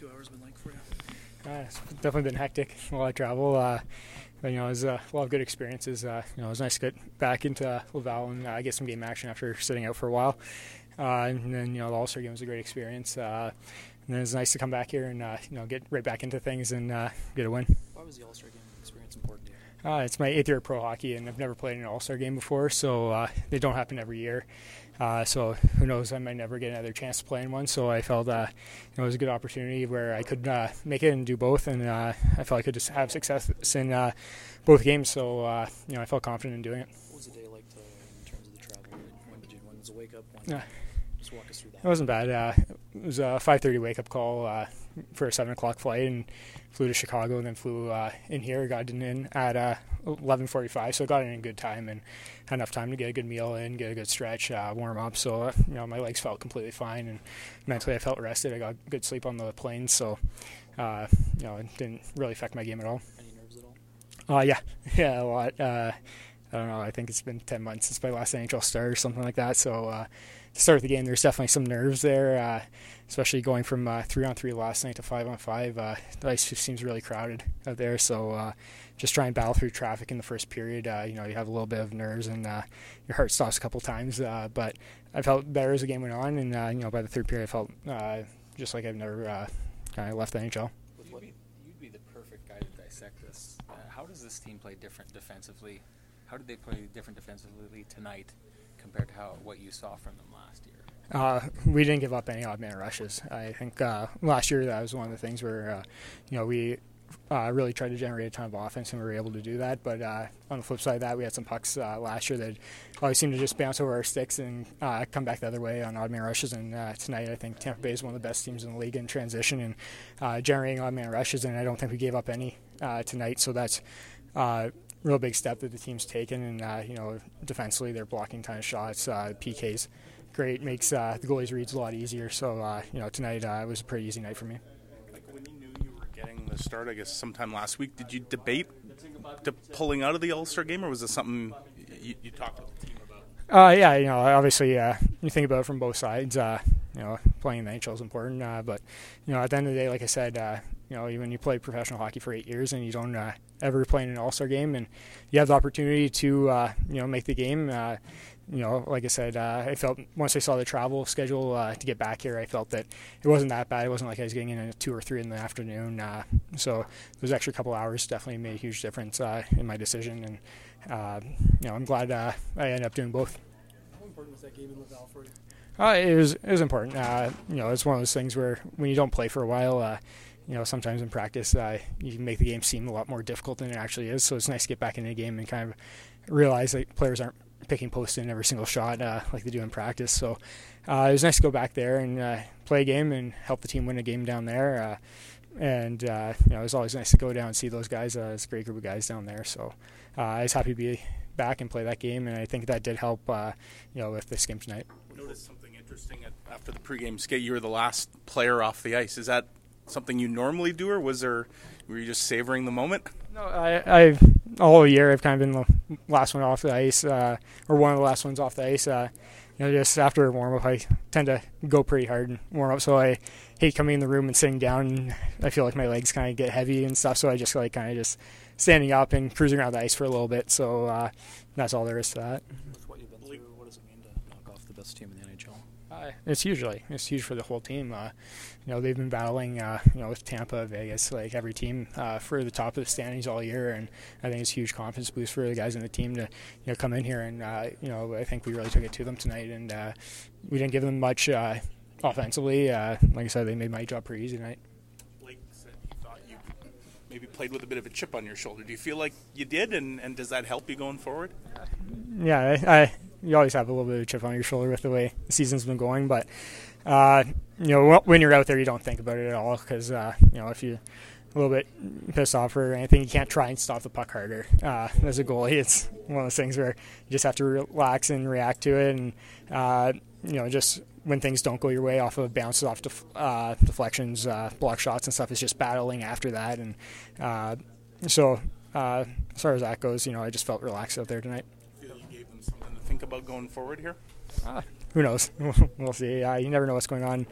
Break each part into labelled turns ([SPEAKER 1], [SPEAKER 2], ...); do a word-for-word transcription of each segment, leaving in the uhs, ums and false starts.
[SPEAKER 1] two hours been like for you?
[SPEAKER 2] Uh, it's definitely been hectic, a lot of travel. Uh, but, you know, it was uh, a lot of good experiences. Uh, you know, it was nice to get back into uh, Laval and uh, get some game action after sitting out for a while. Uh, and then, you know, the All-Star game was a great experience. Uh, and then it was nice to come back here and, uh, you know, get right back into things and uh, get a win.
[SPEAKER 1] Why was the All-Star game experience important to you?
[SPEAKER 2] Uh, it's my eighth year of pro hockey, and I've never played in an All-Star game before, so uh, they don't happen every year. Uh, so who knows, I might never get another chance to play in one. So I felt uh, you know, it was a good opportunity where I could uh, make it and do both, and uh, I felt I could just have success in uh, both games. So uh, you know, I felt confident in doing it.
[SPEAKER 1] What was the day like to, in terms of the travel? When did you? When was the wake up? When,
[SPEAKER 2] Yeah.
[SPEAKER 1] Just walk us through that.
[SPEAKER 2] It wasn't bad. Uh, it was a five thirty wake-up call uh, for a seven o'clock flight, and flew to Chicago, and then flew uh, in here, got in at uh, eleven forty-five, so got in in good time and had enough time to get a good meal in, get a good stretch, uh, warm up. So uh, you know, my legs felt completely fine, and mentally I felt rested. I got good sleep on the plane, so uh, you know, it didn't really affect my game at all.
[SPEAKER 1] Any nerves at all?
[SPEAKER 2] Uh, yeah, yeah, a lot. Uh, I don't know, I think it's been ten months since my last N H L start or something like that, so uh, to start the game, there's definitely some nerves there, uh, especially going from uh, three on three last night to five on five. Uh, the ice just seems really crowded out there, so uh, just try and battle through traffic in the first period. Uh, you know, you have a little bit of nerves, and uh, your heart stops a couple times, uh, but I felt better as the game went on, and uh, you know, by the third period, I felt uh, just like I've never uh, kind of left the N H L.
[SPEAKER 3] You'd be, you'd be the perfect guy to dissect this. Uh, how does this team play different defensively? How did they play different defensively tonight compared to how what you saw from them last year?
[SPEAKER 2] Uh, we didn't give up any odd man rushes. I think uh, last year that was one of the things where uh, you know, we uh, really tried to generate a ton of offense, and we were able to do that. But uh, on the flip side of that, we had some pucks uh, last year that always seemed to just bounce over our sticks and uh, come back the other way on odd man rushes. And uh, tonight, I think Tampa Bay is one of the best teams in the league in transition and uh, generating odd man rushes, and I don't think we gave up any uh, tonight. So that's uh, real big step that the team's taken, and uh, you know, defensively they're blocking ton of shots. Uh, P Ks great, makes uh, the goalies' reads a lot easier. So uh, you know, tonight uh, was a pretty easy night for me.
[SPEAKER 4] Like when you knew you were getting the start, I guess sometime last week, did you debate to pulling out of the All-Star game, or was this something you, you talked to the team about?
[SPEAKER 2] Uh, yeah, you know, obviously uh, you think about it from both sides. Uh, you know, playing in the N H L is important, uh, but you know, at the end of the day, like I said, uh, you know, when you play professional hockey for eight years and you don't uh, ever play in an All-Star game, and you have the opportunity to uh, you know, make the game. Uh, you know, like I said, uh, I felt once I saw the travel schedule uh, to get back here, I felt that it wasn't that bad. It wasn't like I was getting in at two or three in the afternoon. Uh, so those extra couple hours definitely made a huge difference uh, in my decision, and uh, you know, I'm glad uh, I ended up doing both.
[SPEAKER 1] How important was that game in Laval for you?
[SPEAKER 2] Uh, it was it was important. Uh, you know, it's one of those things where when you don't play for a while, uh, you know, sometimes in practice uh, you can make the game seem a lot more difficult than it actually is. So it's nice to get back in the game and kind of realize that players aren't picking post in every single shot uh, like they do in practice. So uh, it was nice to go back there and uh, play a game and help the team win a game down there. Uh, and uh, you know, it was always nice to go down and see those guys. Uh, it's a great group of guys down there. So uh, I was happy to be back and play that game, and I think that did help uh, you know, with this game tonight.
[SPEAKER 4] I noticed something interesting at, after the pregame skate. You were the last player off the ice. Is that something you normally do, or was there, were you just savoring the moment?
[SPEAKER 2] No, I, I've all year I've kind of been the last one off the ice, uh, or one of the last ones off the ice. Uh, you know, just after a warm up, I tend to go pretty hard and warm up. So I hate coming in the room and sitting down. And I feel like my legs kind of get heavy and stuff. So I just like kind of just standing up and cruising around the ice for a little bit. So uh, that's all there is to that.
[SPEAKER 1] With what you've been through, what does it mean to knock off the best team in the N H L?
[SPEAKER 2] Uh, it's hugely, it's huge for the whole team. Uh, you know, they've been battling, uh, you know, with Tampa, Vegas, like every team uh, for the top of the standings all year, and I think it's a huge confidence boost for the guys in the team to, you know, come in here and, uh, you know, I think we really took it to them tonight, and uh, we didn't give them much uh, offensively. Uh, like I said, they made my job pretty easy tonight.
[SPEAKER 4] Blake said you thought you maybe played with a bit of a chip on your shoulder. Do you feel like you did, and, and does that help you going forward?
[SPEAKER 2] Yeah, I, I you always have a little bit of a chip on your shoulder with the way the season's been going, but uh, you know, when you're out there, you don't think about it at all, because uh, you know, if you're a little bit pissed off or anything, you can't try and stop the puck harder. Uh, as a goalie, it's one of those things where you just have to relax and react to it, and uh, you know, just when things don't go your way off of bounces, off def- uh, deflections, uh, block shots and stuff, it's just battling after that, and uh, so uh, as far as that goes, you know, I just felt relaxed out there tonight.
[SPEAKER 4] Feel you gave them something to think about going forward here?
[SPEAKER 2] Uh, who knows? We'll see. Uh, you never know what's going on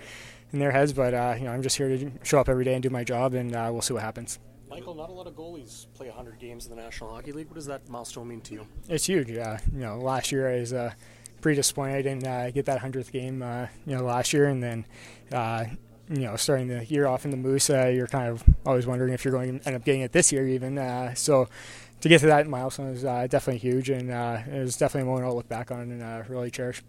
[SPEAKER 2] in their heads. But uh, you know, I'm just here to show up every day and do my job, and uh, we'll see what happens.
[SPEAKER 5] Michael, not a lot of goalies play one hundred games in the National Hockey League. What does that milestone mean to you?
[SPEAKER 2] It's huge. Uh, you know, last year I was uh, pretty disappointed I didn't uh, get that hundredth game. Uh, you know, last year, and then. Uh, You know, starting the year off in the Moose, uh, you're kind of always wondering if you're going to end up getting it this year even. Uh, so to get to that milestone is uh, definitely huge, and uh, it was definitely a moment I'll look back on and uh, really cherish.